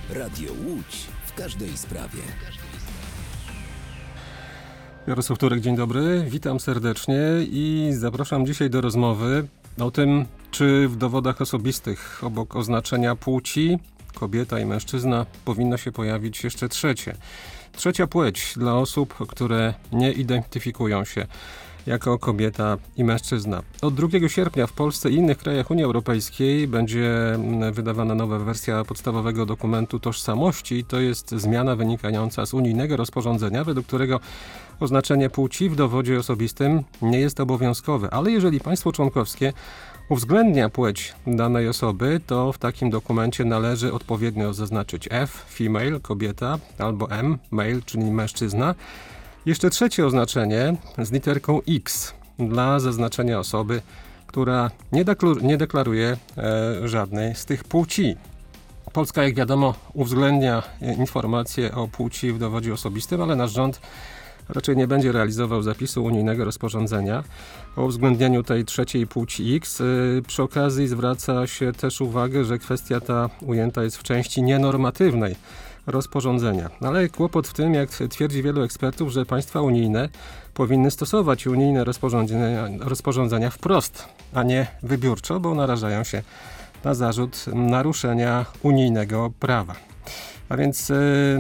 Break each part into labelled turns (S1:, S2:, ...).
S1: Radio Łódź w każdej sprawie.
S2: Jarosław Turek, dzień dobry, witam serdecznie i zapraszam dzisiaj do rozmowy o tym, czy w dowodach osobistych obok oznaczenia płci, kobieta i mężczyzna, powinno się pojawić jeszcze trzecia płeć dla osób, które nie identyfikują się jako kobieta i mężczyzna. Od 2 sierpnia w Polsce i innych krajach Unii Europejskiej będzie wydawana nowa wersja podstawowego dokumentu tożsamości. To jest zmiana wynikająca z unijnego rozporządzenia, według którego oznaczenie płci w dowodzie osobistym nie jest obowiązkowe, ale jeżeli państwo członkowskie uwzględnia płeć danej osoby, to w takim dokumencie należy odpowiednio zaznaczyć F, female, kobieta, albo M, male, czyli mężczyzna. Jeszcze trzecie oznaczenie z literką X dla zaznaczenia osoby, która nie deklaruje żadnej z tych płci. Polska, jak wiadomo, uwzględnia informacje o płci w dowodzie osobistym, ale nasz rząd raczej nie będzie realizował zapisu unijnego rozporządzenia o uwzględnieniu tej trzeciej płci X. Przy okazji zwraca się też uwagę, że kwestia ta ujęta jest w części nienormatywnej rozporządzenia. Ale kłopot w tym, jak twierdzi wielu ekspertów, że państwa unijne powinny stosować unijne rozporządzenia wprost, a nie wybiórczo, bo narażają się na zarzut naruszenia unijnego prawa. A więc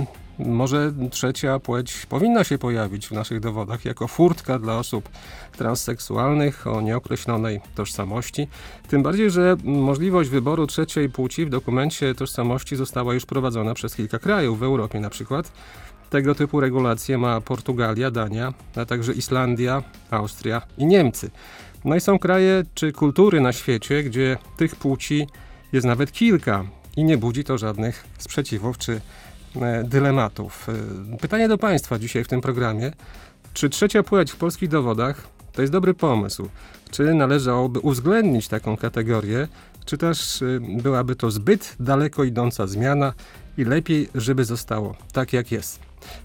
S2: może trzecia płeć powinna się pojawić w naszych dowodach jako furtka dla osób transseksualnych o nieokreślonej tożsamości. Tym bardziej, że możliwość wyboru trzeciej płci w dokumencie tożsamości została już wprowadzona przez kilka krajów w Europie na przykład. Tego typu regulacje ma Portugalia, Dania, a także Islandia, Austria i Niemcy. No i są kraje czy kultury na świecie, gdzie tych płci jest nawet kilka i nie budzi to żadnych sprzeciwów czy dylematów. Pytanie do państwa dzisiaj w tym programie. Czy trzecia płeć w polskich dowodach to jest dobry pomysł? Czy należałoby uwzględnić taką kategorię? Czy też byłaby to zbyt daleko idąca zmiana i lepiej, żeby zostało tak jak jest?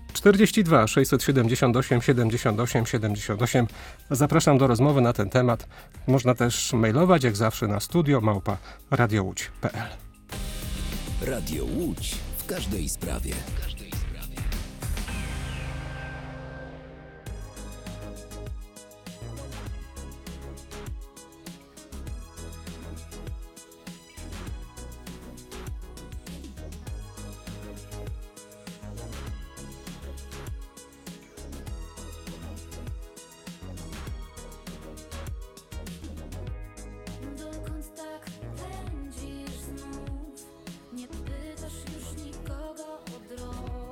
S2: 42 678 78 78. Zapraszam do rozmowy na ten temat. Można też mailować jak zawsze na studio@radiołódź.pl.
S1: Radio Łódź w każdej sprawie.
S3: Dokąd tak pędzisz znów? Nie pytasz już nikogo o drogę.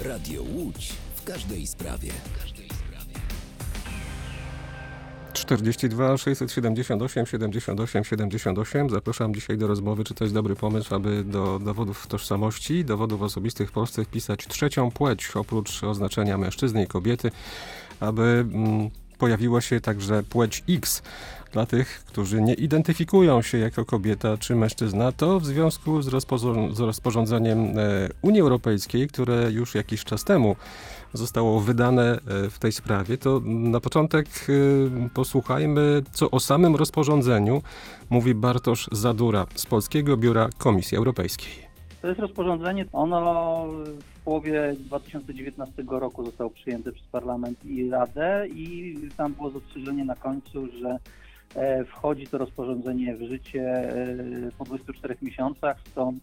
S1: Radio Łódź w każdej sprawie.
S2: 42 678 78 78. Zapraszam dzisiaj do rozmowy, czy to jest dobry pomysł, aby do dowodów tożsamości, dowodów osobistych w Polsce wpisać trzecią płeć, oprócz oznaczenia mężczyzny i kobiety, aby pojawiła się także płeć X. Dla tych, którzy nie identyfikują się jako kobieta czy mężczyzna, to w związku z rozporządzeniem Unii Europejskiej, które już jakiś czas temu zostało wydane w tej sprawie, to na początek posłuchajmy, co o samym rozporządzeniu mówi Bartosz Zadura z Polskiego Biura Komisji Europejskiej.
S3: To jest rozporządzenie, ono w połowie 2019 roku zostało przyjęte przez Parlament i Radę i tam było zastrzeżenie na końcu, że wchodzi to rozporządzenie w życie po 24 miesiącach, stąd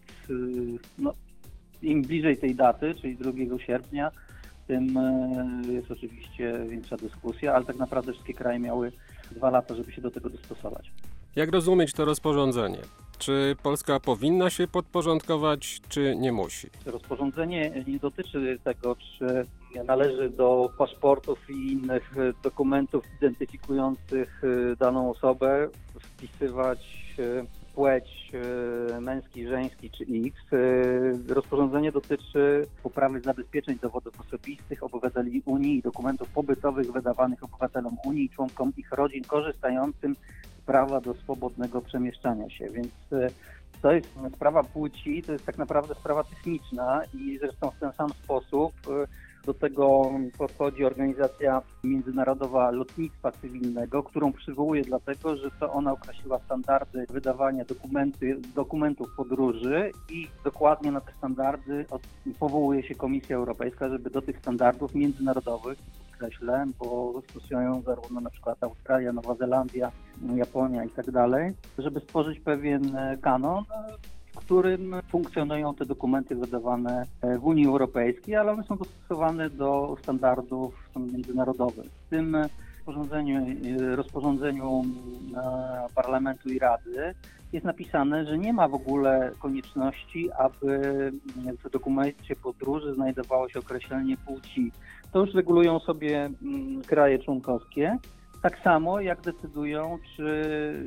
S3: im bliżej tej daty, czyli 2 sierpnia, tym jest oczywiście większa dyskusja, ale tak naprawdę wszystkie kraje miały 2 lata, żeby się do tego dostosować.
S2: Jak rozumieć to rozporządzenie? Czy Polska powinna się podporządkować, czy nie musi?
S3: Rozporządzenie nie dotyczy tego, czy należy do paszportów i innych dokumentów identyfikujących daną osobę wpisywać płeć męski, żeński czy X. Rozporządzenie dotyczy poprawy zabezpieczeń dowodów osobistych obywateli Unii i dokumentów pobytowych wydawanych obywatelom Unii i członkom ich rodzin korzystającym z prawa do swobodnego przemieszczania się. Więc to jest sprawa płci, to jest tak naprawdę sprawa techniczna i zresztą w ten sam sposób do tego podchodzi Organizacja Międzynarodowa Lotnictwa Cywilnego, którą przywołuje dlatego, że to ona określiła standardy wydawania dokumentów podróży i dokładnie na te standardy powołuje się Komisja Europejska, żeby do tych standardów międzynarodowych, podkreślę, bo stosują zarówno na przykład Australia, Nowa Zelandia, Japonia i tak dalej, żeby stworzyć pewien kanon, w którym funkcjonują te dokumenty wydawane w Unii Europejskiej, ale one są dostosowane do standardów międzynarodowych. W tym rozporządzeniu Parlamentu i Rady jest napisane, że nie ma w ogóle konieczności, aby w dokumencie podróży znajdowało się określenie płci. To już regulują sobie kraje członkowskie. Tak samo jak decydują, czy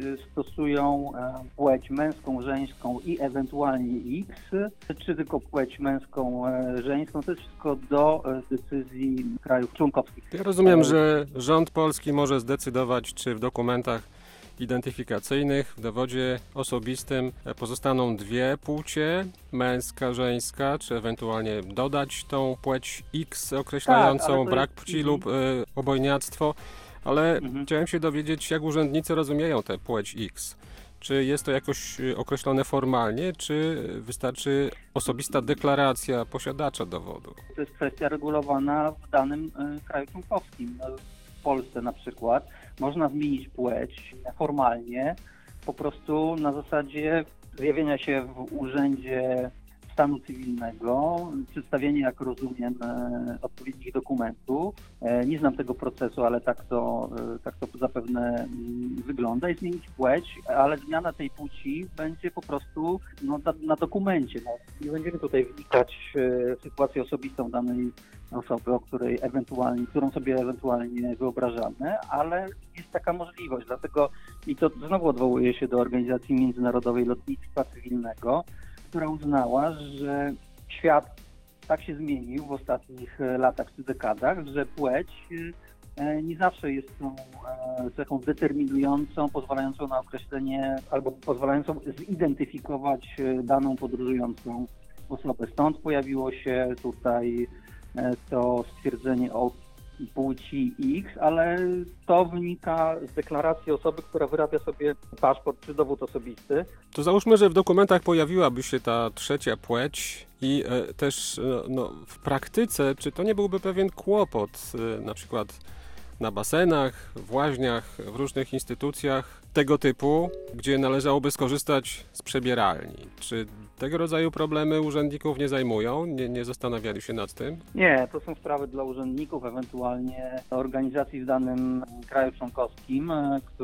S3: stosują płeć męską, żeńską i ewentualnie X, czy tylko płeć męską, żeńską. To jest wszystko do decyzji krajów członkowskich.
S2: Ja rozumiem, że rząd polski może zdecydować, czy w dokumentach identyfikacyjnych, w dowodzie osobistym pozostaną 2 płcie, męska, żeńska, czy ewentualnie dodać tą płeć X określającą brak płci lub obojniactwo. Ale chciałem się dowiedzieć, jak urzędnicy rozumieją tę płeć X. Czy jest to jakoś określone formalnie, czy wystarczy osobista deklaracja posiadacza dowodu?
S3: To jest kwestia regulowana w danym kraju członkowskim. W Polsce na przykład można zmienić płeć formalnie, po prostu na zasadzie zjawienia się w urzędzie stanu cywilnego, przedstawienie, jak rozumiem, odpowiednich dokumentów. Nie znam tego procesu, ale tak to zapewne wygląda i zmienić płeć, ale zmiana tej płci będzie po prostu na dokumencie. Nie będziemy tutaj wnikać w sytuację osobistą danej osoby, którą sobie ewentualnie wyobrażamy, ale jest taka możliwość, dlatego i to znowu odwołuje się do Organizacji Międzynarodowej Lotnictwa Cywilnego, która uznała, że świat tak się zmienił w ostatnich latach czy dekadach, że płeć nie zawsze jest tą cechą determinującą, pozwalającą na określenie albo pozwalającą zidentyfikować daną podróżującą osobę. Stąd pojawiło się tutaj to stwierdzenie o płci X, ale to wynika z deklaracji osoby, która wyrabia sobie paszport czy dowód osobisty.
S2: To załóżmy, że w dokumentach pojawiłaby się ta trzecia płeć i też w praktyce, czy to nie byłby pewien kłopot, na przykład na basenach, w łaźniach, w różnych instytucjach tego typu, gdzie należałoby skorzystać z przebieralni. Czy tego rodzaju problemy urzędników nie zajmują? Nie zastanawiali się nad tym?
S3: Nie, to są sprawy dla urzędników, ewentualnie organizacji w danym kraju członkowskim,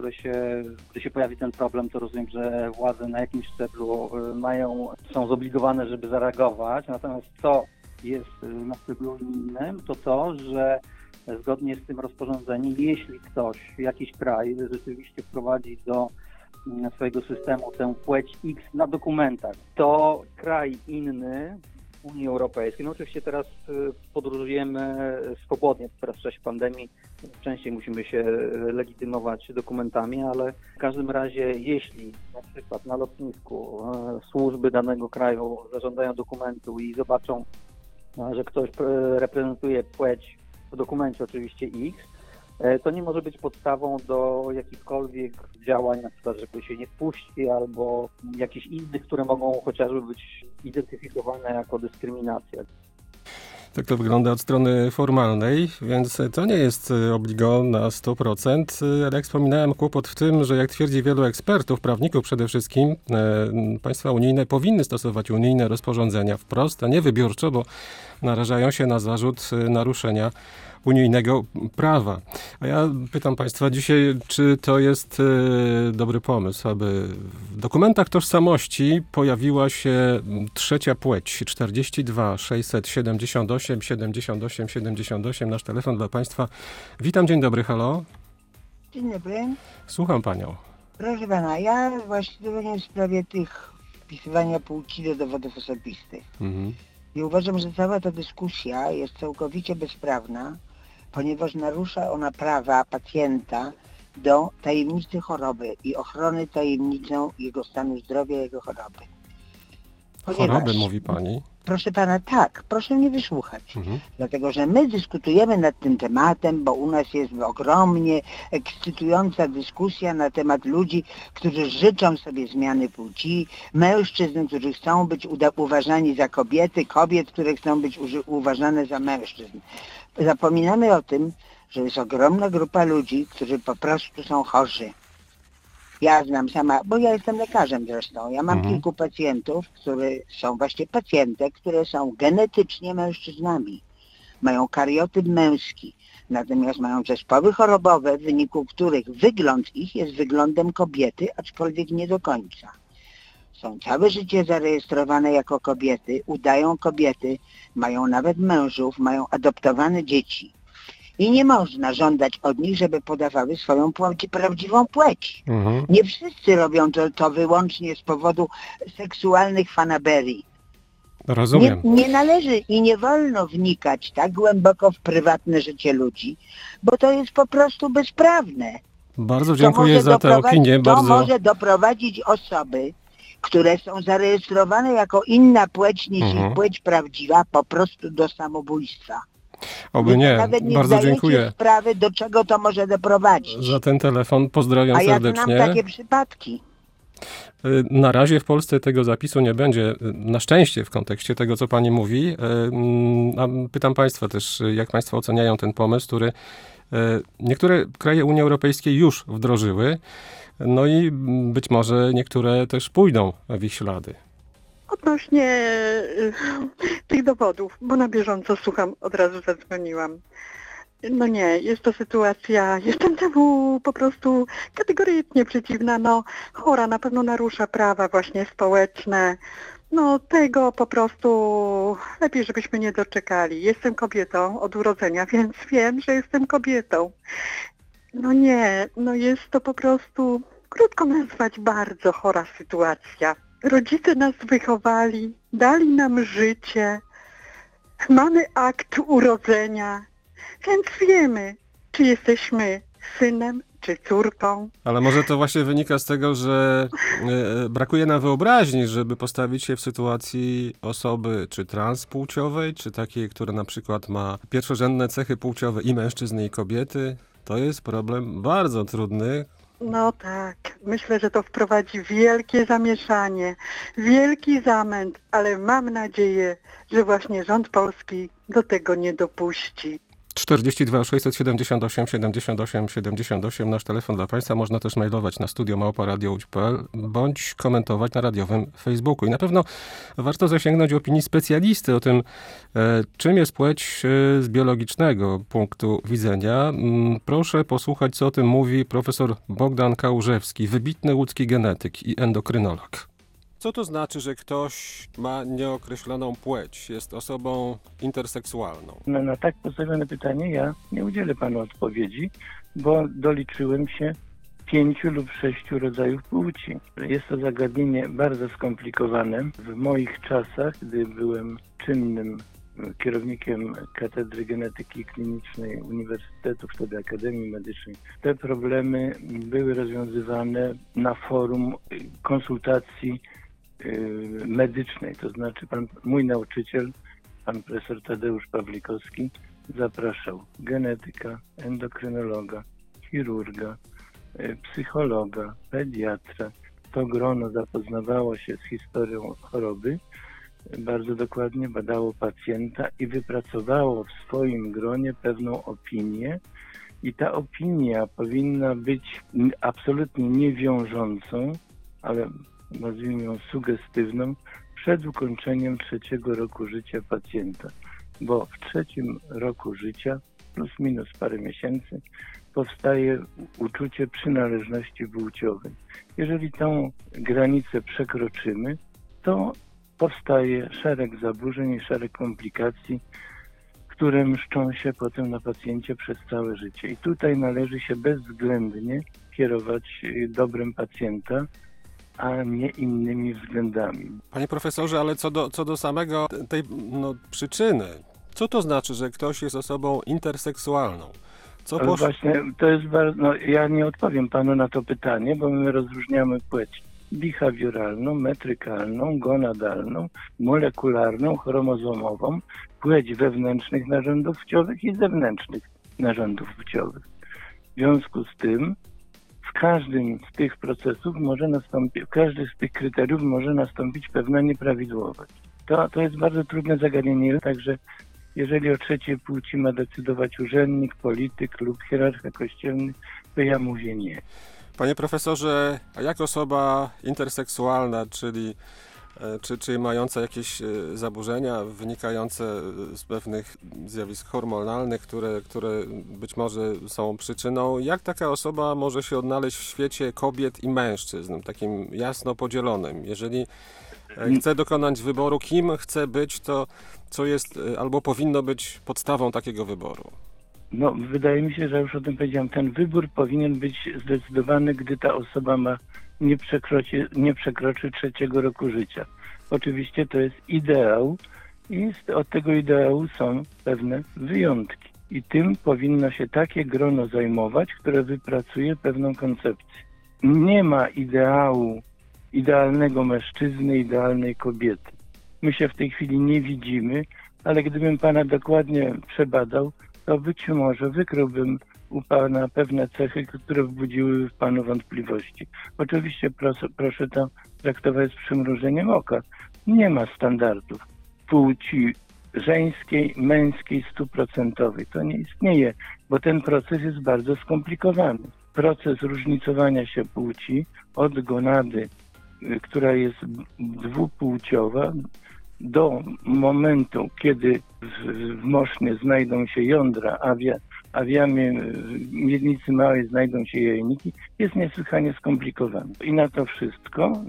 S3: gdy się pojawi ten problem, to rozumiem, że władze na jakimś szczeblu są zobligowane, żeby zareagować. Natomiast co jest na szczeblu unijnym, to, że zgodnie z tym rozporządzeniem, jeśli ktoś, jakiś kraj rzeczywiście wprowadzi do swojego systemu tę płeć X na dokumentach, to kraj inny Unii Europejskiej, no oczywiście teraz podróżujemy swobodnie, teraz w czasie pandemii częściej musimy się legitymować dokumentami, ale w każdym razie jeśli na przykład na lotnisku służby danego kraju zażądają dokumentu i zobaczą, że ktoś reprezentuje płeć w dokumencie oczywiście X, to nie może być podstawą do jakichkolwiek działań, na przykład, żeby się nie wpuści, albo jakichś innych, które mogą chociażby być identyfikowane jako dyskryminacja.
S2: Tak to wygląda od strony formalnej, więc to nie jest obligo na 100%, ale jak wspominałem, kłopot w tym, że jak twierdzi wielu ekspertów, prawników przede wszystkim, państwa unijne powinny stosować unijne rozporządzenia wprost, a nie wybiórczo, bo narażają się na zarzut naruszenia unijnego prawa. A ja pytam państwa dzisiaj, czy to jest dobry pomysł, aby w dokumentach tożsamości pojawiła się trzecia płeć 42 678 78 78. Nasz telefon dla państwa. Witam, dzień dobry, halo.
S4: Dzień dobry.
S2: Słucham panią.
S4: Proszę pana, ja właśnie w sprawie tych wpisywania płci do dowodów osobistych. I uważam, że cała ta dyskusja jest całkowicie bezprawna, ponieważ narusza ona prawa pacjenta do tajemnicy choroby i ochrony tajemnicą jego stanu zdrowia, jego choroby.
S2: Choroby, mówi pani?
S4: Proszę pana, tak, proszę mnie wysłuchać. Dlatego, że my dyskutujemy nad tym tematem, bo u nas jest ogromnie ekscytująca dyskusja na temat ludzi, którzy życzą sobie zmiany płci, mężczyzn, którzy chcą być uważani za kobiety, kobiet, które chcą być uważane za mężczyzn. Zapominamy o tym, że jest ogromna grupa ludzi, którzy po prostu są chorzy. Ja znam sama, bo ja jestem lekarzem zresztą, ja mam kilku pacjentów, które są właśnie pacjentek, które są genetycznie mężczyznami. Mają kariotyp męski, natomiast mają zespoły chorobowe, w wyniku których wygląd ich jest wyglądem kobiety, aczkolwiek nie do końca. Są całe życie zarejestrowane jako kobiety, udają kobiety, mają nawet mężów, mają adoptowane dzieci. I nie można żądać od nich, żeby podawały swoją prawdziwą płeć. Nie wszyscy robią to wyłącznie z powodu seksualnych fanaberii.
S2: Rozumiem.
S4: Nie należy i nie wolno wnikać tak głęboko w prywatne życie ludzi, bo to jest po prostu bezprawne.
S2: Bardzo dziękuję za tę opinię.
S4: To może doprowadzić osoby, które są zarejestrowane jako inna płeć niż ich płeć prawdziwa, po prostu do samobójstwa.
S2: Oby nie.
S4: Nawet nie
S2: Bardzo dziękuję
S4: sprawy, do czego to może doprowadzić.
S2: za ten telefon. Pozdrawiam serdecznie.
S4: A ja znam takie przypadki.
S2: Na razie w Polsce tego zapisu nie będzie, na szczęście w kontekście tego, co pani mówi. A pytam państwa też, jak państwo oceniają ten pomysł, który niektóre kraje Unii Europejskiej już wdrożyły, no i być może niektóre też pójdą w ich ślady.
S5: Odnośnie tych dowodów, bo na bieżąco słucham, od razu zadzwoniłam. No nie, jest to sytuacja, jestem temu po prostu kategorycznie przeciwna, no chora, na pewno narusza prawa właśnie społeczne, no tego po prostu lepiej, żebyśmy nie doczekali. Jestem kobietą od urodzenia, więc wiem, że jestem kobietą. No nie, no jest to po prostu, krótko nazwać, bardzo chora sytuacja. Rodzice nas wychowali, dali nam życie, mamy akt urodzenia, więc wiemy, czy jesteśmy synem, czy córką.
S2: Ale może to właśnie wynika z tego, że brakuje nam wyobraźni, żeby postawić się w sytuacji osoby czy transpłciowej, czy takiej, która na przykład ma pierwszorzędne cechy płciowe i mężczyzny, i kobiety. To jest problem bardzo trudny.
S5: No tak, myślę, że to wprowadzi wielkie zamieszanie, wielki zamęt, ale mam nadzieję, że właśnie rząd polski do tego nie dopuści.
S2: 42 678 78 78. Nasz telefon dla państwa. Można też mailować na studio@radiołódź.pl bądź komentować na radiowym Facebooku. I na pewno warto zasięgnąć opinii specjalisty o tym, czym jest płeć z biologicznego punktu widzenia. Proszę posłuchać, co o tym mówi profesor Bogdan Kałużewski, wybitny łódzki genetyk i endokrynolog. Co to znaczy, że ktoś ma nieokreśloną płeć, jest osobą interseksualną?
S6: Na tak postawione pytanie ja nie udzielę panu odpowiedzi, bo doliczyłem się 5 lub 6 rodzajów płci. Jest to zagadnienie bardzo skomplikowane. W moich czasach, gdy byłem czynnym kierownikiem Katedry Genetyki Klinicznej Uniwersytetu, wtedy Akademii Medycznej, te problemy były rozwiązywane na forum konsultacji medycznej. To znaczy mój nauczyciel, pan profesor Tadeusz Pawlikowski, zapraszał genetyka, endokrynologa, chirurga, psychologa, pediatra. To grono zapoznawało się z historią choroby, bardzo dokładnie badało pacjenta i wypracowało w swoim gronie pewną opinię. I ta opinia powinna być absolutnie niewiążącą, ale nazwijmy ją sugestywną, przed ukończeniem 3. roku życia pacjenta. Bo w 3. roku życia, plus minus parę miesięcy, powstaje uczucie przynależności płciowej. Jeżeli tą granicę przekroczymy, to powstaje szereg zaburzeń i szereg komplikacji, które mszczą się potem na pacjencie przez całe życie. I tutaj należy się bezwzględnie kierować dobrem pacjenta, a nie innymi względami.
S2: Panie profesorze, ale co do samego tej przyczyny, co to znaczy, że ktoś jest osobą interseksualną?
S6: Właśnie, to jest bardzo, ja nie odpowiem panu na to pytanie, bo my rozróżniamy płeć behawioralną, metrykalną, gonadalną, molekularną, chromozomową, płeć wewnętrznych narządów płciowych i zewnętrznych narządów płciowych. W związku z tym w każdym z tych procesów w każdym z tych kryteriów może nastąpić pewna nieprawidłowość. To jest bardzo trudne zagadnienie, także jeżeli o trzeciej płci ma decydować urzędnik, polityk lub hierarcha kościelny, to ja mówię nie.
S2: Panie profesorze, a jak osoba interseksualna, czyli mająca jakieś zaburzenia wynikające z pewnych zjawisk hormonalnych, które być może są przyczyną, jak taka osoba może się odnaleźć w świecie kobiet i mężczyzn, takim jasno podzielonym? Jeżeli chce dokonać wyboru, kim chce być, to co jest albo powinno być podstawą takiego wyboru?
S6: Wydaje mi się, że już o tym powiedziałem. Ten wybór powinien być zdecydowany, gdy ta osoba nie przekroczy 3. roku życia. Oczywiście to jest ideał i od tego ideału są pewne wyjątki. I tym powinno się takie grono zajmować, które wypracuje pewną koncepcję. Nie ma idealnego mężczyzny, idealnej kobiety. My się w tej chwili nie widzimy, ale gdybym pana dokładnie przebadał, to być może wykryłbym u pana pewne cechy, które wzbudziły w panu wątpliwości. Oczywiście proszę to traktować z przymrużeniem oka. Nie ma standardów płci żeńskiej, męskiej, 100%. To nie istnieje, bo ten proces jest bardzo skomplikowany. Proces różnicowania się płci od gonady, która jest dwupłciowa, do momentu, kiedy w mosznie znajdą się jądra, a w jamie miednicy małej znajdą się jajniki, jest niesłychanie skomplikowane. I na to wszystko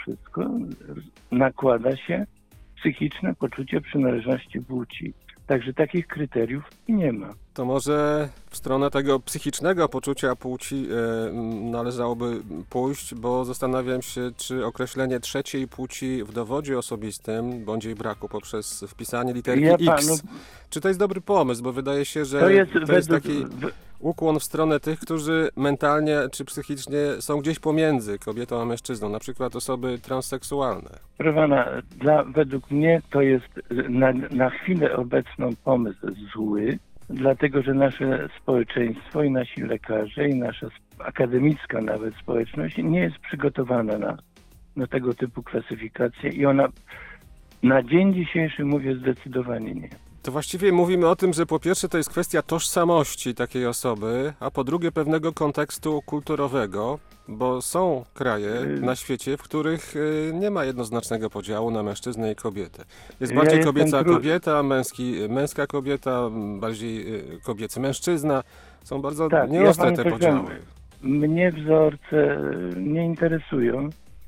S6: nakłada się psychiczne poczucie przynależności płci. Także takich kryteriów nie ma.
S2: To może w stronę tego psychicznego poczucia płci należałoby pójść, bo zastanawiam się, czy określenie trzeciej płci w dowodzie osobistym, bądź jej braku poprzez wpisanie literki X, czy to jest dobry pomysł, bo wydaje się, że to jest taki ukłon w stronę tych, którzy mentalnie czy psychicznie są gdzieś pomiędzy kobietą a mężczyzną, na przykład osoby transseksualne.
S6: Proszę pana, według mnie to jest na chwilę obecną pomysł zły, dlatego że nasze społeczeństwo i nasi lekarze i nasza akademicka nawet społeczność nie jest przygotowana na tego typu klasyfikację i ona na dzień dzisiejszy, mówię, zdecydowanie nie.
S2: To właściwie mówimy o tym, że po pierwsze to jest kwestia tożsamości takiej osoby, a po drugie pewnego kontekstu kulturowego, bo są kraje na świecie, w których nie ma jednoznacznego podziału na mężczyznę i kobietę. Jest bardziej kobieca kobieta, męska kobieta, bardziej kobiecy mężczyzna. Są bardzo nieostre te podziały.
S6: Mnie wzorce nie interesują.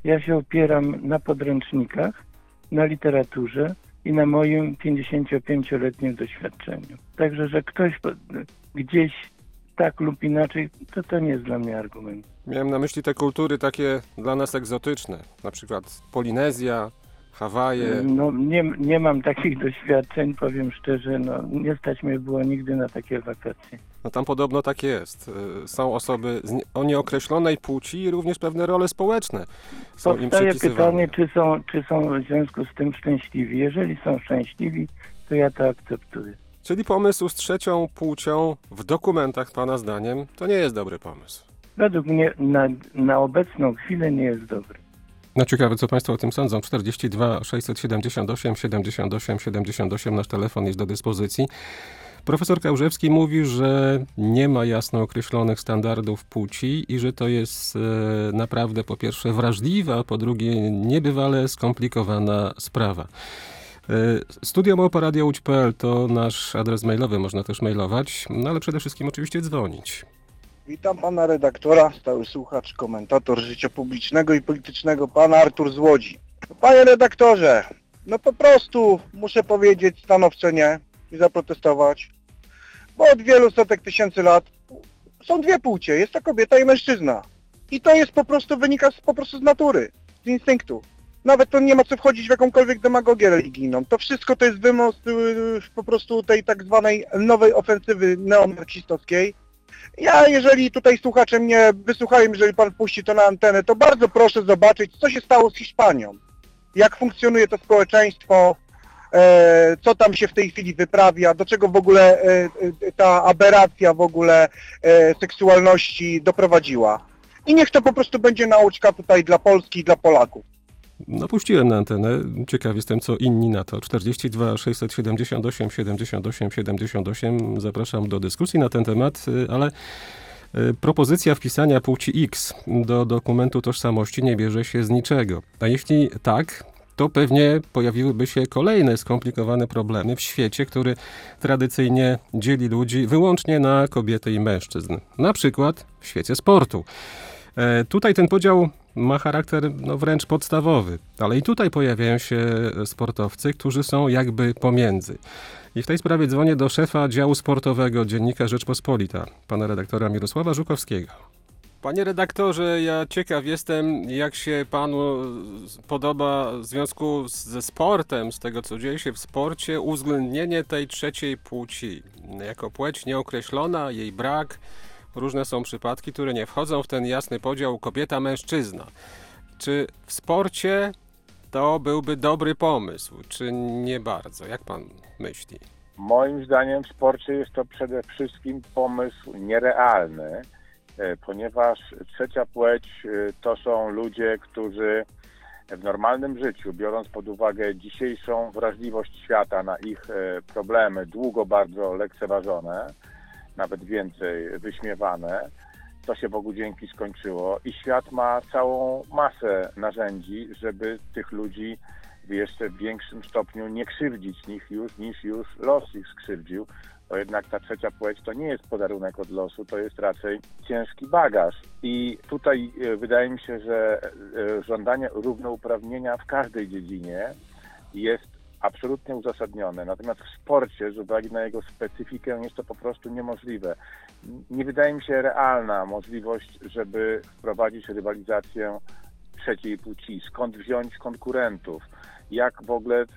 S6: Ja się opieram na podręcznikach, na literaturze i na moim 55-letnim doświadczeniu. Także, że ktoś gdzieś tak lub inaczej, to nie jest dla mnie argument.
S2: Miałem na myśli te kultury takie dla nas egzotyczne, na przykład Polinezja, Hawaje.
S6: No nie mam takich doświadczeń, powiem szczerze, nie stać mnie było nigdy na takie wakacje.
S2: No tam podobno tak jest. Są osoby o nieokreślonej płci i również pewne role społeczne są im
S6: Powstaje
S2: przypisywane.
S6: pytanie, czy są w związku z tym szczęśliwi. Jeżeli są szczęśliwi, to ja to akceptuję.
S2: Czyli pomysł z trzecią płcią w dokumentach, pana zdaniem, to nie jest dobry pomysł.
S6: Według mnie na obecną chwilę nie jest dobry.
S2: No ciekawe, co państwo o tym sądzą. 42 678 78 78 nasz telefon jest do dyspozycji. Profesor Kałżewski mówi, że nie ma jasno określonych standardów płci i że to jest naprawdę po pierwsze wrażliwa, a po drugie niebywale skomplikowana sprawa. studio@radiołódź.pl to nasz adres mailowy, można też mailować, no ale przede wszystkim oczywiście dzwonić.
S7: Witam pana redaktora, stały słuchacz, komentator życia publicznego i politycznego, pan Artur z Łodzi. Panie redaktorze, no po prostu muszę powiedzieć stanowcze nie i zaprotestować, bo od wielu setek tysięcy lat są dwie płcie, jest to kobieta i mężczyzna. I to jest wynika po prostu z natury, z instynktu. Nawet to nie ma co wchodzić w jakąkolwiek demagogię religijną. To wszystko to jest wymost po prostu tej tak zwanej nowej ofensywy neomarksistowskiej. Ja, jeżeli tutaj słuchacze mnie wysłuchają, jeżeli pan puści to na antenę, to bardzo proszę zobaczyć, co się stało z Hiszpanią. Jak funkcjonuje to społeczeństwo, co tam się w tej chwili wyprawia, do czego w ogóle ta aberracja w ogóle seksualności doprowadziła. I niech to po prostu będzie nauczka tutaj dla Polski i dla Polaków.
S2: No puściłem na antenę, ciekaw jestem co inni na to. 42 678 78 78, zapraszam do dyskusji na ten temat, ale propozycja wpisania płci X do dokumentu tożsamości nie bierze się z niczego. A jeśli tak, to pewnie pojawiłyby się kolejne skomplikowane problemy w świecie, który tradycyjnie dzieli ludzi wyłącznie na kobiety i mężczyzn. Na przykład w świecie sportu. Tutaj ten podział ma charakter wręcz podstawowy, ale i tutaj pojawiają się sportowcy, którzy są jakby pomiędzy. I w tej sprawie dzwonię do szefa działu sportowego Dziennika Rzeczpospolita, pana redaktora Mirosława Żukowskiego. Panie redaktorze, ja ciekaw jestem, jak się panu podoba w związku ze sportem, z tego co dzieje się w sporcie, uwzględnienie tej trzeciej płci. Jako płeć nieokreślona, jej brak. Różne są przypadki, które nie wchodzą w ten jasny podział kobieta-mężczyzna. Czy w sporcie to byłby dobry pomysł, czy nie bardzo? Jak pan myśli?
S8: Moim zdaniem w sporcie jest to przede wszystkim pomysł nierealny, ponieważ trzecia płeć to są ludzie, którzy w normalnym życiu, biorąc pod uwagę dzisiejszą wrażliwość świata na ich problemy, długo bardzo lekceważone, nawet więcej wyśmiewane, to się Bogu dzięki skończyło i świat ma całą masę narzędzi, żeby tych ludzi w jeszcze większym stopniu nie krzywdzić niż już los ich skrzywdził, bo jednak ta trzecia płeć to nie jest podarunek od losu, to jest raczej ciężki bagaż. I tutaj wydaje mi się, że żądanie równouprawnienia w każdej dziedzinie jest absolutnie uzasadnione. Natomiast w sporcie, z uwagi na jego specyfikę, jest to po prostu niemożliwe. Nie wydaje mi się realna możliwość, żeby wprowadzić rywalizację trzeciej płci. Skąd wziąć konkurentów? Jak w ogóle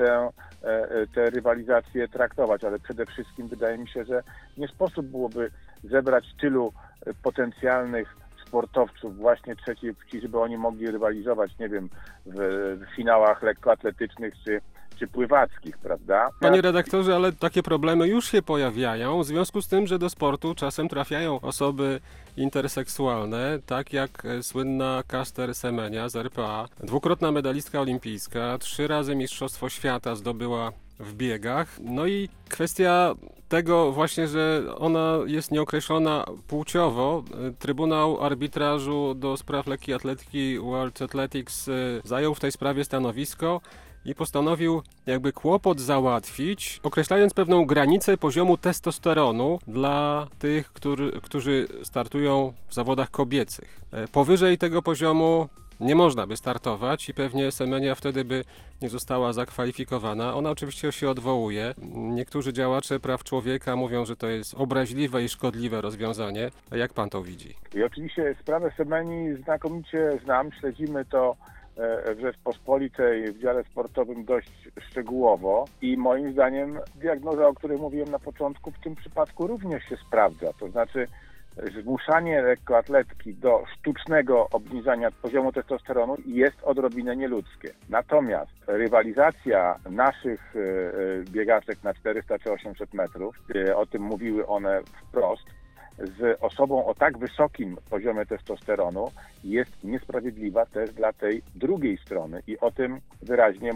S8: te rywalizacje traktować? Ale przede wszystkim wydaje mi się, że nie sposób byłoby zebrać tylu potencjalnych sportowców właśnie trzeciej płci, żeby oni mogli rywalizować, nie wiem, w finałach lekkoatletycznych czy pływackich, prawda?
S2: Panie redaktorze, ale takie problemy już się pojawiają w związku z tym, że do sportu czasem trafiają osoby interseksualne, tak jak słynna Caster Semenya z RPA, dwukrotna medalistka olimpijska, 3 razy Mistrzostwo Świata zdobyła w biegach. No i kwestia tego właśnie, że ona jest nieokreślona płciowo. Trybunał Arbitrażu do spraw lekkiej atletyki World Athletics zajął w tej sprawie stanowisko i postanowił jakby kłopot załatwić, określając pewną granicę poziomu testosteronu dla tych, którzy startują w zawodach kobiecych. Powyżej tego poziomu nie można by startować i pewnie Semenia wtedy by nie została zakwalifikowana. Ona oczywiście się odwołuje. Niektórzy działacze praw człowieka mówią, że to jest obraźliwe i szkodliwe rozwiązanie. A jak pan to widzi?
S8: I oczywiście sprawę Semenii znakomicie znam, śledzimy to w Rzeczpospolitej w dziale sportowym dość szczegółowo i moim zdaniem diagnoza, o której mówiłem na początku, w tym przypadku również się sprawdza. To znaczy zmuszanie lekkoatletki do sztucznego obniżania poziomu testosteronu jest odrobinę nieludzkie. Natomiast rywalizacja naszych biegaczek na 400 czy 800 metrów, o tym mówiły one wprost, z osobą o tak wysokim poziomie testosteronu jest niesprawiedliwa też dla tej drugiej strony i o tym wyraźnie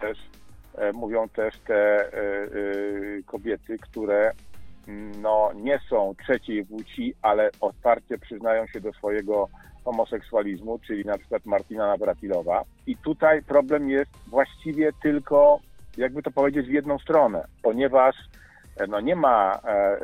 S8: mówią też te kobiety, które nie są trzeciej płci, ale otwarcie przyznają się do swojego homoseksualizmu, czyli na przykład Martina Nawratilowa. I tutaj problem jest właściwie tylko, jakby to powiedzieć, w jedną stronę, ponieważ nie ma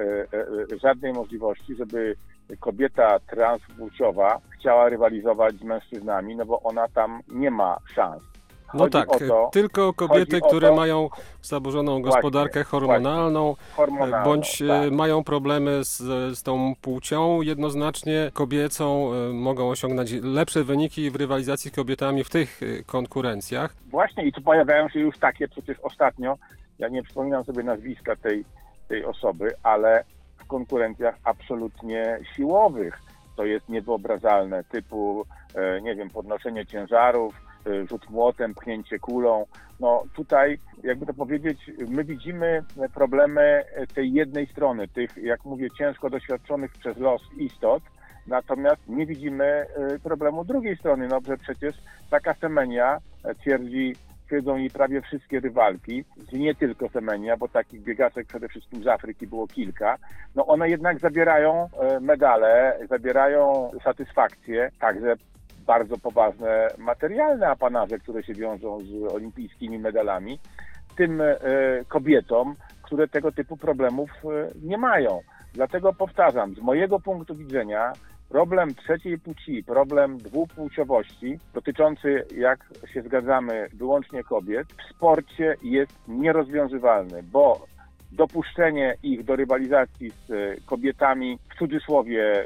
S8: żadnej możliwości, żeby kobieta transpłciowa chciała rywalizować z mężczyznami, bo ona tam nie ma szans.
S2: Chodzi tylko kobiety, które mają zaburzoną gospodarkę hormonalną, bądź tak, mają problemy z tą płcią jednoznacznie kobiecą, mogą osiągnąć lepsze wyniki w rywalizacji z kobietami w tych konkurencjach.
S8: Właśnie i tu pojawiają się już takie przecież ostatnio, ja nie przypominam sobie nazwiska tej osoby, ale w konkurencjach absolutnie siłowych to jest niewyobrażalne, typu, podnoszenie ciężarów, rzut młotem, pchnięcie kulą. Tutaj, jakby to powiedzieć, my widzimy problemy tej jednej strony, tych, jak mówię, ciężko doświadczonych przez los istot, natomiast nie widzimy problemu drugiej strony, że przecież taka Semenia, twierdzą jej prawie wszystkie rywalki, nie tylko Semenia, bo takich biegaczek przede wszystkim z Afryki było kilka, one jednak zabierają medale, zabierają satysfakcje, także bardzo poważne materialne apanaże, które się wiążą z olimpijskimi medalami, tym kobietom, które tego typu problemów nie mają. Dlatego powtarzam, z mojego punktu widzenia problem trzeciej płci, problem dwupłciowości dotyczący, jak się zgadzamy, wyłącznie kobiet, w sporcie jest nierozwiązywalny, bo dopuszczenie ich do rywalizacji z kobietami, w cudzysłowie,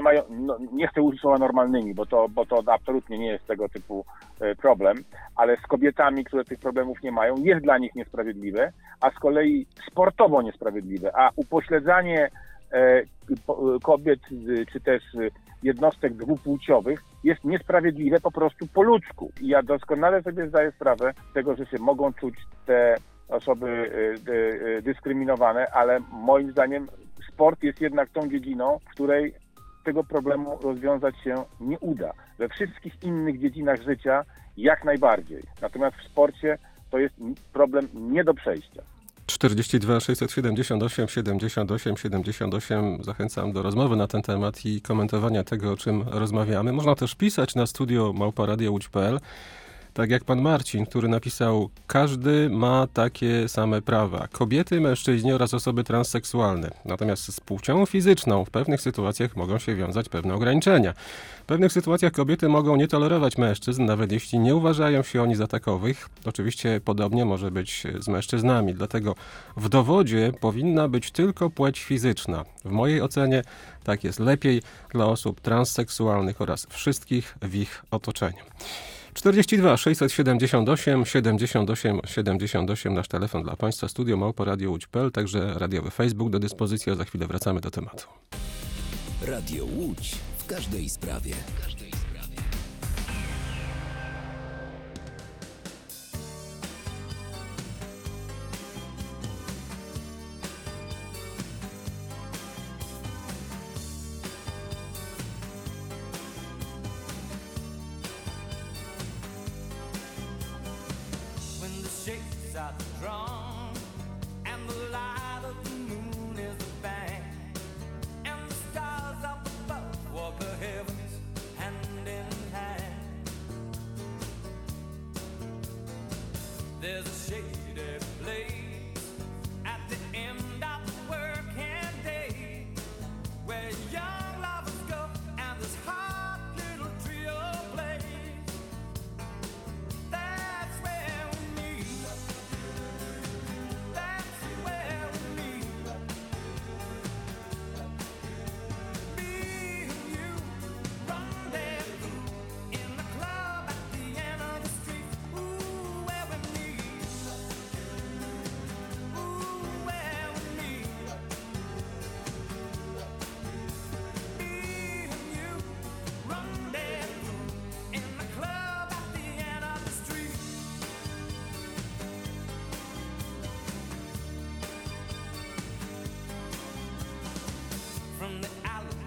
S8: nie chcę użyć słowa normalnymi, bo to absolutnie nie jest tego typu problem, ale z kobietami, które tych problemów nie mają, jest dla nich niesprawiedliwe, a z kolei sportowo niesprawiedliwe, a upośledzanie kobiet czy też jednostek dwupłciowych jest niesprawiedliwe po prostu po ludzku. I ja doskonale sobie zdaję sprawę z tego, że się mogą czuć te osoby dyskryminowane, ale moim zdaniem sport jest jednak tą dziedziną, w której tego problemu rozwiązać się nie uda. We wszystkich innych dziedzinach życia jak najbardziej. Natomiast w sporcie to jest problem nie do przejścia.
S2: 42 678 78 78. Zachęcam do rozmowy na ten temat i komentowania tego, o czym rozmawiamy. Można też pisać na studio@radiołódź.pl. Tak jak pan Marcin, który napisał: każdy ma takie same prawa. Kobiety, mężczyźni oraz osoby transseksualne. Natomiast z płcią fizyczną w pewnych sytuacjach mogą się wiązać pewne ograniczenia. W pewnych sytuacjach kobiety mogą nie tolerować mężczyzn, nawet jeśli nie uważają się oni za takowych. Oczywiście podobnie może być z mężczyznami. Dlatego w dowodzie powinna być tylko płeć fizyczna. W mojej ocenie tak jest lepiej dla osób transseksualnych oraz wszystkich w ich otoczeniu. 42 678 78 78 nasz telefon dla Państwa, studio@radiołódź.pl, także radiowy Facebook do dyspozycji, a za chwilę wracamy do tematu.
S1: Radio Łódź w każdej sprawie.
S9: There's a shady place at the end of the working day where young lovers go and this hot little trio plays.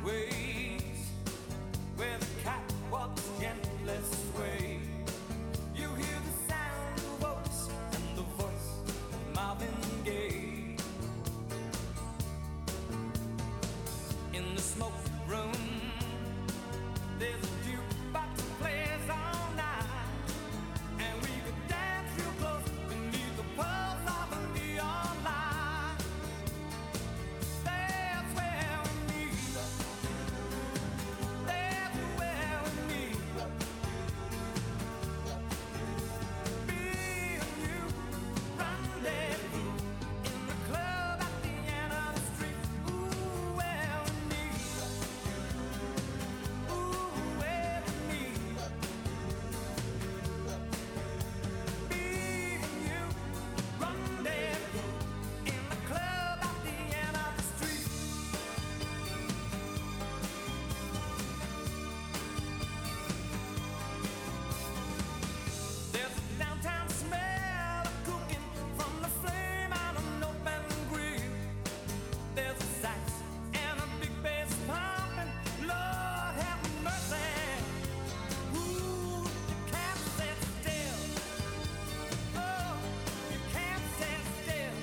S9: ways, where the catwalk's gentlest sway. You hear the sound of Otis and the voice of Marvin Gaye. In the smoke room, there's a jukebox that plays all night, and we could dance real close beneath the pulse of a neon light. That's where we meet. That's where we meet. Me and you, rendezvous in the club at the end of the street. Ooh, where we meet. Ooh, where we meet. Me and you, rendezvous in the club at the end of the street. There's a downtown smell of cooking from the flame on an open grill. There's a sax and a big bass pumping. Lord have mercy. Ooh, you can't sit still. Oh, you can't sit still.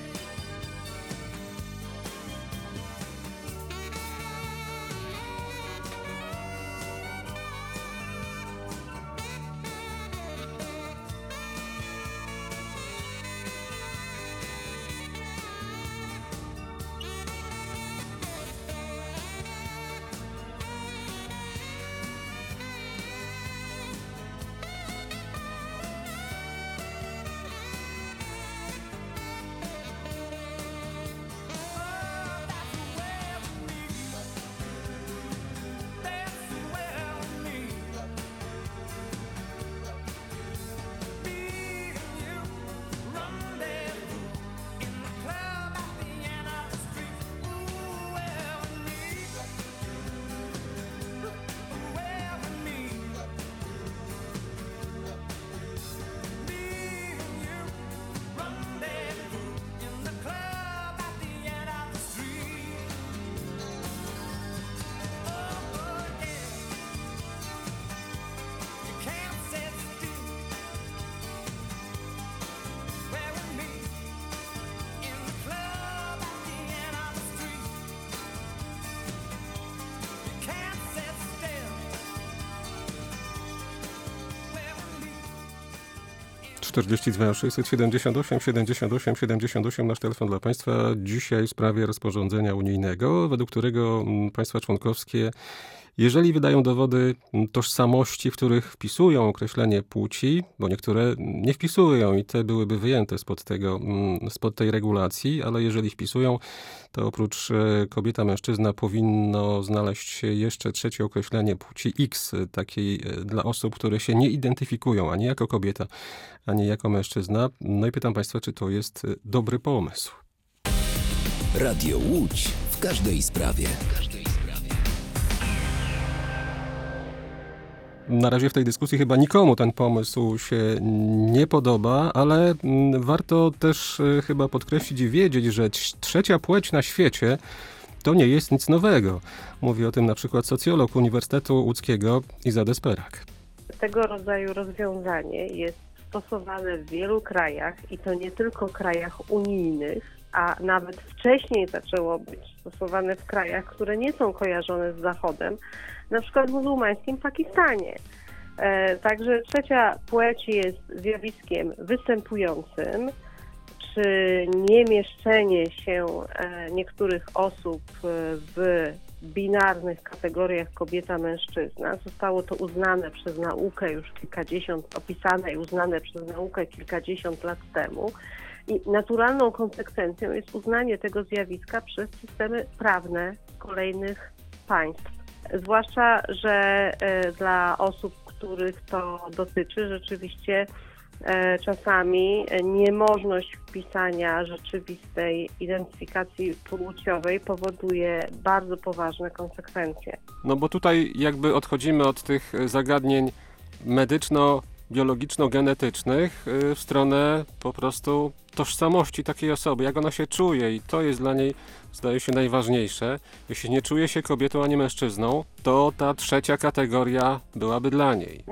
S2: Where we meet. 42 678 78 78 nasz telefon dla Państwa. Dzisiaj w sprawie rozporządzenia unijnego, według którego państwa członkowskie, jeżeli wydają dowody tożsamości, w których wpisują określenie płci, bo niektóre nie wpisują i te byłyby wyjęte spod tej regulacji, ale jeżeli wpisują, to oprócz kobieta, mężczyzna powinno znaleźć się jeszcze trzecie określenie płci X, takiej dla osób, które się nie identyfikują ani jako kobieta, ani jako mężczyzna. No i pytam Państwa, czy to jest dobry pomysł?
S1: Radio Łódź w każdej sprawie.
S2: Na razie w tej dyskusji chyba nikomu ten pomysł się nie podoba, ale warto też chyba podkreślić i wiedzieć, że trzecia płeć na świecie to nie jest nic nowego. Mówi o tym na przykład socjolog Uniwersytetu Łódzkiego Iza Desperak.
S10: Tego rodzaju rozwiązanie jest stosowane w wielu krajach i to nie tylko krajach unijnych, a nawet wcześniej zaczęło być stosowane w krajach, które nie są kojarzone z Zachodem, na przykład w muzułmańskim Pakistanie. Także trzecia płeć jest zjawiskiem występującym. Czy niemieszczenie się niektórych osób w binarnych kategoriach kobieta-mężczyzna zostało to uznane przez naukę już opisane i uznane przez naukę kilkadziesiąt lat temu. I naturalną konsekwencją jest uznanie tego zjawiska przez systemy prawne kolejnych państw. Zwłaszcza, że dla osób, których to dotyczy, rzeczywiście czasami niemożność wpisania rzeczywistej identyfikacji płciowej powoduje bardzo poważne konsekwencje.
S2: No bo tutaj jakby odchodzimy od tych zagadnień medyczno-biologiczno-genetycznych w stronę po prostu tożsamości takiej osoby, jak ona się czuje i to jest dla niej zdaje się najważniejsze. Jeśli nie czuje się kobietą ani mężczyzną, to ta trzecia kategoria byłaby dla niej.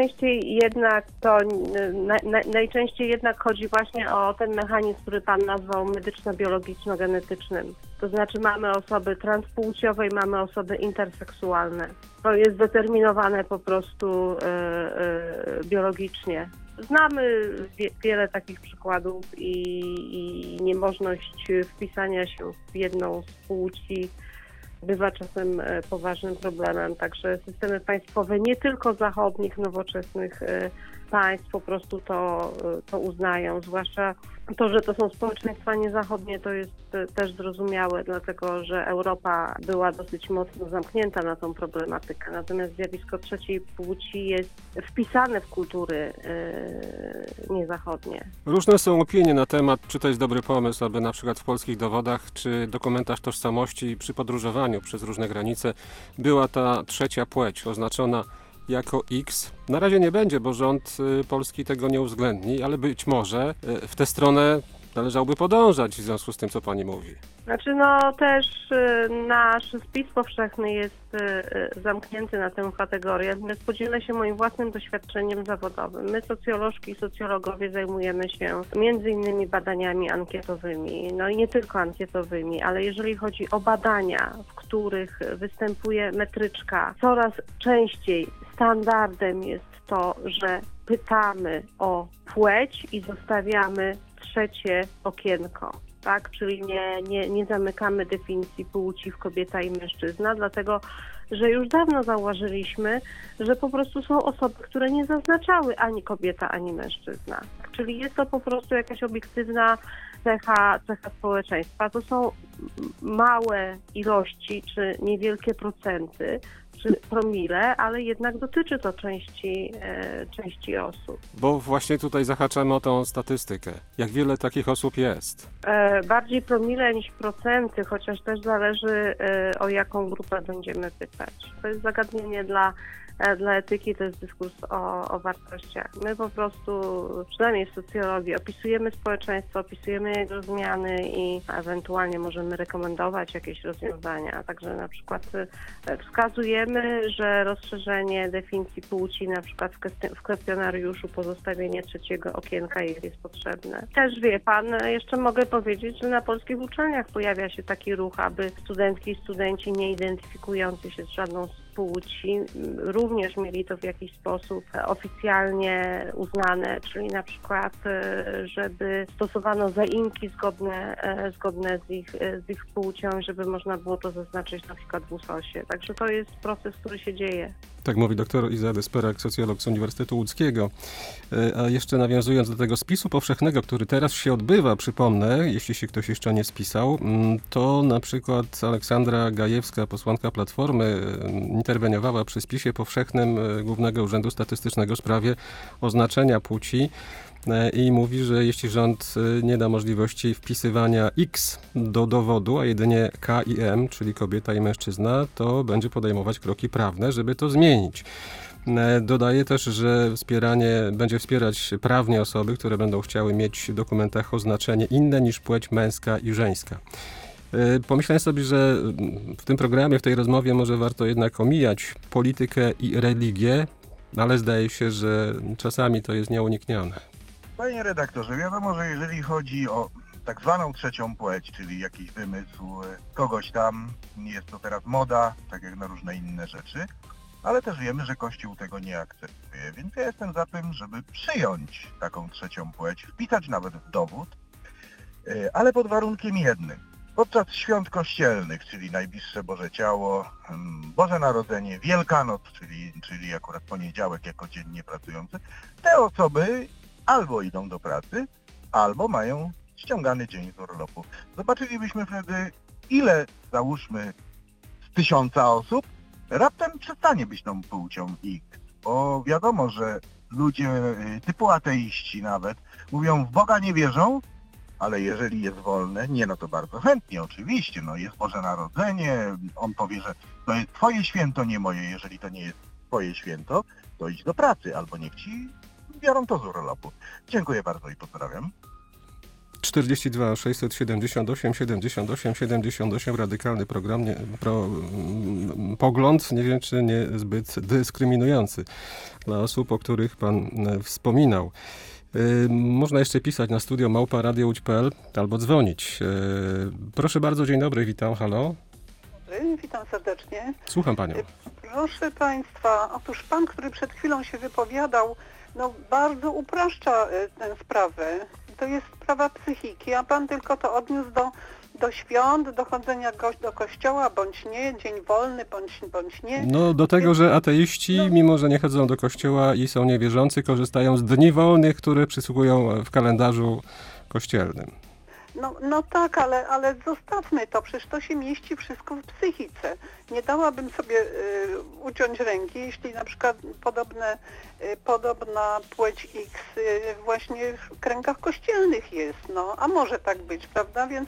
S10: Najczęściej jednak chodzi właśnie o ten mechanizm, który pan nazwał medyczno-biologiczno-genetycznym. To znaczy mamy osoby transpłciowe i mamy osoby interseksualne. To jest zdeterminowane po prostu biologicznie. Znamy wiele takich przykładów i niemożność wpisania się w jedną z płci bywa czasem poważnym problemem. Także systemy państwowe nie tylko zachodnich, nowoczesnych państw po prostu to uznają. Zwłaszcza to, że to są społeczeństwa niezachodnie, to jest też zrozumiałe, dlatego że Europa była dosyć mocno zamknięta na tą problematykę. Natomiast zjawisko trzeciej płci jest wpisane w kultury niezachodnie.
S2: Różne są opinie na temat, czy to jest dobry pomysł, aby na przykład w polskich dowodach czy dokumentach tożsamości przy podróżowaniu przez różne granice była ta trzecia płeć oznaczona jako X. Na razie nie będzie, bo rząd polski tego nie uwzględni, ale być może w tę stronę należałoby podążać w związku z tym, co pani mówi.
S10: Znaczy też nasz spis powszechny jest zamknięty na tę kategorię, natomiast podzielę się moim własnym doświadczeniem zawodowym. My socjolożki i socjologowie zajmujemy się między innymi badaniami ankietowymi, no i nie tylko ankietowymi, ale jeżeli chodzi o badania, w których występuje metryczka, coraz częściej standardem jest to, że pytamy o płeć i zostawiamy trzecie okienko. Tak, czyli nie zamykamy definicji płci w kobieta i mężczyzna, dlatego że już dawno zauważyliśmy, że po prostu są osoby, które nie zaznaczały ani kobieta, ani mężczyzna. Czyli jest to po prostu jakaś obiektywna cecha społeczeństwa. To są małe ilości czy niewielkie procenty, czy promile, ale jednak dotyczy to części osób.
S2: Bo właśnie tutaj zahaczamy o tą statystykę. Jak wiele takich osób jest?
S10: Bardziej promile niż procenty, chociaż też zależy o jaką grupę będziemy pytać. To jest zagadnienie dla etyki, to jest dyskurs o wartościach. My po prostu, przynajmniej w socjologii, opisujemy społeczeństwo, opisujemy jego zmiany i ewentualnie możemy rekomendować jakieś rozwiązania. Także na przykład wskazujemy, że rozszerzenie definicji płci, na przykład w kwestionariuszu pozostawienie trzeciego okienka jest potrzebne. Też wie pan, jeszcze mogę powiedzieć, że na polskich uczelniach pojawia się taki ruch, aby studentki i studenci nie identyfikujący się z żadną płci również mieli to w jakiś sposób oficjalnie uznane, czyli na przykład, żeby stosowano zaimki zgodne z ich płcią, żeby można było to zaznaczyć na przykład w USOS-ie. Także to jest proces, który się dzieje.
S2: Tak mówi dr Iza Desperak, socjolog z Uniwersytetu Łódzkiego. A jeszcze nawiązując do tego spisu powszechnego, który teraz się odbywa, przypomnę, jeśli się ktoś jeszcze nie spisał, to na przykład Aleksandra Gajewska, posłanka Platformy, interweniowała przy spisie powszechnym Głównego Urzędu Statystycznego w sprawie oznaczenia płci i mówi, że jeśli rząd nie da możliwości wpisywania X do dowodu, a jedynie K i M, czyli kobieta i mężczyzna, to będzie podejmować kroki prawne, żeby to zmienić. Dodaje też, że będzie wspierać prawnie osoby, które będą chciały mieć w dokumentach oznaczenie inne niż płeć męska i żeńska. Pomyślałem sobie, że w tym programie, w tej rozmowie może warto jednak omijać politykę i religię, ale zdaje się, że czasami to jest nieuniknione.
S7: Panie redaktorze, wiadomo, że jeżeli chodzi o tak zwaną trzecią płeć, czyli jakiś wymysł kogoś tam, jest to teraz moda, tak jak na różne inne rzeczy, ale też wiemy, że Kościół tego nie akceptuje, więc ja jestem za tym, żeby przyjąć taką trzecią płeć, wpisać nawet w dowód, ale pod warunkiem jednym. Podczas świąt kościelnych, czyli najbliższe Boże Ciało, Boże Narodzenie, Wielkanoc, czyli akurat poniedziałek jako dzień niepracujący, te osoby albo idą do pracy, albo mają ściągany dzień z urlopu. Zobaczylibyśmy wtedy, ile, załóżmy, z 1000 osób raptem przestanie być tą płcią X. Bo wiadomo, że ludzie typu ateiści nawet mówią, w Boga nie wierzą, ale jeżeli jest wolne, no to bardzo chętnie, oczywiście, jest Boże Narodzenie, on powie, że to jest twoje święto, nie moje, jeżeli to nie jest twoje święto, to idź do pracy, albo niech ci biorą to z urlopu. Dziękuję bardzo i pozdrawiam.
S2: 42 678 78 78, radykalny program, pogląd, nie wiem czy nie zbyt dyskryminujący dla osób, o których pan wspominał. Można jeszcze pisać na studio@radiołódź.pl albo dzwonić. Proszę bardzo, dzień dobry, witam, halo.
S5: Witam serdecznie.
S2: Słucham panią.
S5: Proszę Państwa, otóż Pan, który przed chwilą się wypowiadał, bardzo upraszcza tę sprawę. To jest sprawa psychiki, a Pan tylko to odniósł do świąt, do chodzenia do kościoła, bądź nie, dzień wolny, bądź nie.
S2: No do tego, że ateiści, mimo że nie chodzą do kościoła i są niewierzący, korzystają z dni wolnych, które przysługują w kalendarzu kościelnym.
S5: No tak, ale zostawmy to, przecież to się mieści wszystko w psychice. Nie dałabym sobie uciąć ręki, jeśli na przykład podobna płeć X właśnie w kręgach kościelnych jest, a może tak być, prawda? Więc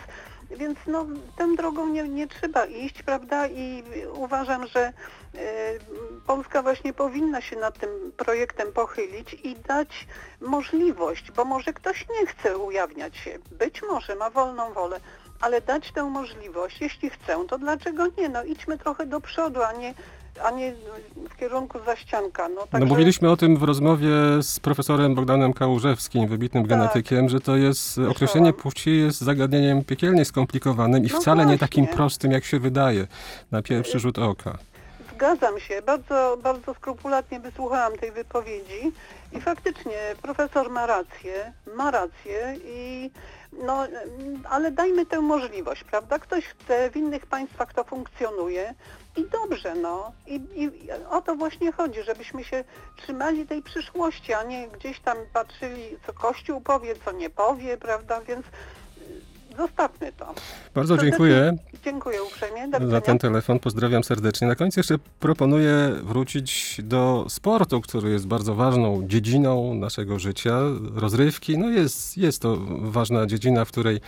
S5: tą drogą nie trzeba iść, prawda? I uważam, że Polska właśnie powinna się nad tym projektem pochylić i dać możliwość, bo może ktoś nie chce ujawniać się, być może ma wolną wolę, ale dać tę możliwość, jeśli chcę, to dlaczego nie? Idźmy trochę do przodu, a nie w kierunku zaścianka. Także...
S2: mówiliśmy o tym w rozmowie z profesorem Bogdanem Kałużewskim, wybitnym genetykiem, że to jest, określenie płci jest zagadnieniem piekielnie skomplikowanym i wcale nie takim prostym, jak się wydaje na pierwszy rzut oka.
S5: Zgadzam się, bardzo, bardzo skrupulatnie wysłuchałam tej wypowiedzi i faktycznie profesor ma rację i ale dajmy tę możliwość, prawda? Ktoś chce, w innych państwach to funkcjonuje i dobrze, I o to właśnie chodzi, żebyśmy się trzymali tej przyszłości, a nie gdzieś tam patrzyli, co Kościół powie, co nie powie, prawda? Więc zostawmy to.
S2: Bardzo dziękuję.
S5: Dziękuję uprzejmie.
S2: Za ten telefon. Pozdrawiam serdecznie. Na koniec jeszcze proponuję wrócić do sportu, który jest bardzo ważną dziedziną naszego życia, rozrywki. Jest to ważna dziedzina, w której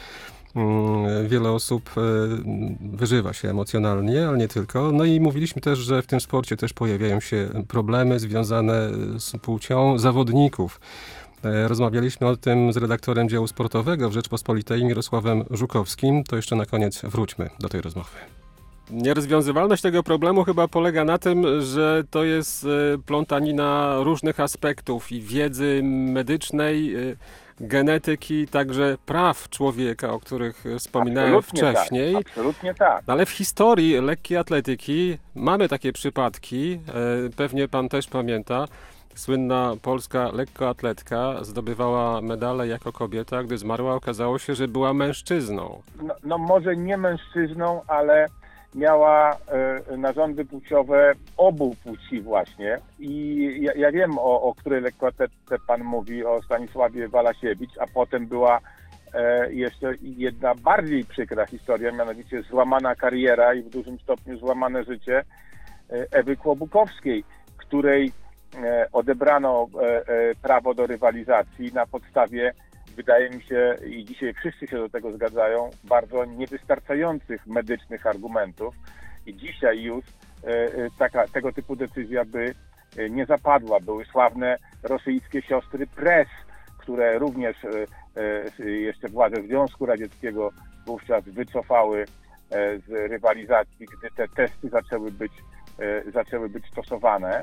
S2: wiele osób wyżywa się emocjonalnie, ale nie tylko. I mówiliśmy też, że w tym sporcie też pojawiają się problemy związane z płcią zawodników. Rozmawialiśmy o tym z redaktorem działu sportowego w Rzeczpospolitej Mirosławem Żukowskim. To jeszcze na koniec wróćmy do tej rozmowy. Nierozwiązywalność tego problemu chyba polega na tym, że to jest plątanina różnych aspektów i wiedzy medycznej, genetyki, także praw człowieka, o których wspominałem wcześniej.
S8: Tak, absolutnie tak.
S2: Ale w historii lekkiej atletyki mamy takie przypadki, pewnie pan też pamięta. Słynna polska lekkoatletka zdobywała medale jako kobieta, gdy zmarła, okazało się, że była mężczyzną.
S8: Może nie mężczyzną, ale miała narządy płciowe obu płci właśnie. I ja wiem, o której lekkoatletce pan mówi, o Stanisławie Walasiewicz, a potem była jeszcze jedna bardziej przykra historia, mianowicie złamana kariera i w dużym stopniu złamane życie Ewy Kłobukowskiej, której odebrano prawo do rywalizacji na podstawie, wydaje mi się, i dzisiaj wszyscy się do tego zgadzają, bardzo niewystarczających medycznych argumentów. I dzisiaj już tego typu decyzja by nie zapadła. Były sławne rosyjskie siostry Press, które również jeszcze władze Związku Radzieckiego wówczas wycofały z rywalizacji, gdy te testy zaczęły być stosowane.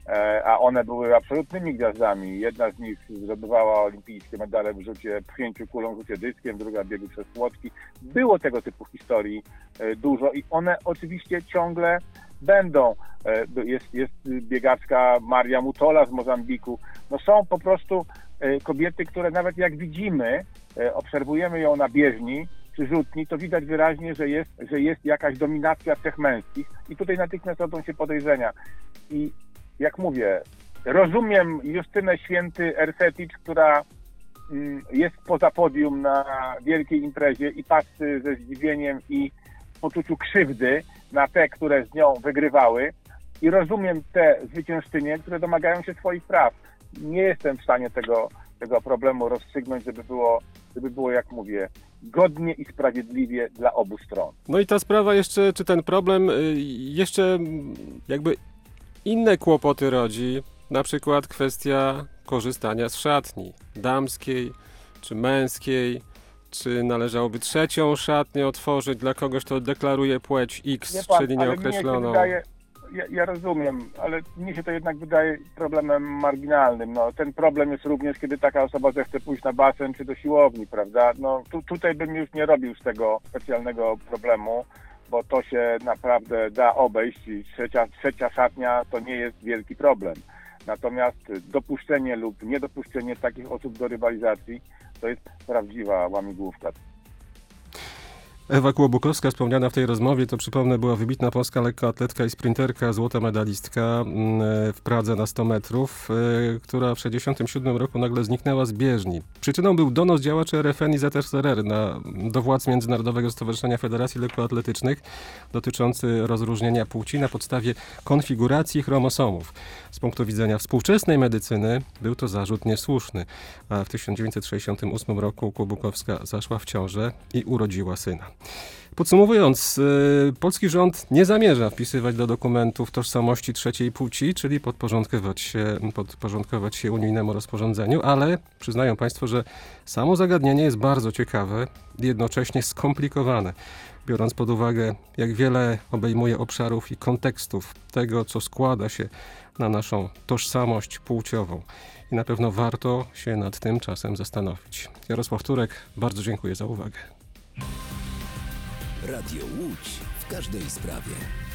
S8: A one były absolutnymi gwiazdami. Jedna z nich zdobywała olimpijskie medale w pchnięciu kulą, rzucie dyskiem, druga biegu przez płotki. Było tego typu historii dużo i one oczywiście ciągle będą. Jest biegaczka Maria Mutola z Mozambiku. Są po prostu kobiety, które nawet jak widzimy, obserwujemy ją na bieżni czy rzutni, to widać wyraźnie, że jest jakaś dominacja cech męskich i tutaj natychmiast rodzą się podejrzenia. I jak mówię, rozumiem Justynę Święty-Erseticz, która jest poza podium na wielkiej imprezie i patrzy ze zdziwieniem i poczuciu krzywdy na te, które z nią wygrywały. I rozumiem te zwyciężczynie, które domagają się swoich praw. Nie jestem w stanie tego problemu rozstrzygnąć, żeby było, jak mówię, godnie i sprawiedliwie dla obu stron.
S2: I ta sprawa jeszcze, czy ten problem jeszcze jakby inne kłopoty rodzi, na przykład kwestia korzystania z szatni damskiej czy męskiej. Czy należałoby trzecią szatnię otworzyć dla kogoś, kto deklaruje płeć X,
S8: Wie pan,
S2: czyli
S8: ale
S2: nieokreśloną?
S8: mnie się wydaje, ja rozumiem, ale mnie się to jednak wydaje problemem marginalnym. No, ten problem jest również, kiedy taka osoba zechce pójść na basen czy do siłowni, prawda? No, tutaj bym już nie robił z tego specjalnego problemu, bo to się naprawdę da obejść i trzecia szatnia to nie jest wielki problem. Natomiast dopuszczenie lub niedopuszczenie takich osób do rywalizacji to jest prawdziwa łamigłówka.
S2: Ewa Kłobukowska, wspomniana w tej rozmowie, to przypomnę, była wybitna polska lekkoatletka i sprinterka, złota medalistka w Pradze na 100 metrów, która w 1967 roku nagle zniknęła z bieżni. Przyczyną był donos działaczy RFN i ZSRR do władz Międzynarodowego Stowarzyszenia Federacji Lekkoatletycznych dotyczący rozróżnienia płci na podstawie konfiguracji chromosomów. Z punktu widzenia współczesnej medycyny był to zarzut niesłuszny, a w 1968 roku Kłobukowska zaszła w ciążę i urodziła syna. Podsumowując, polski rząd nie wpisywać do dokumentów tożsamości trzeciej płci, czyli podporządkować się unijnemu rozporządzeniu, ale przyznają Państwo, że samo zagadnienie jest bardzo ciekawe i jednocześnie skomplikowane, biorąc pod uwagę, jak wiele obejmuje obszarów i kontekstów tego, co składa się na naszą tożsamość płciową. I na pewno warto się nad tym czasem zastanowić. Jarosław Turek, bardzo dziękuję za uwagę.
S1: Radio Łódź w każdej sprawie.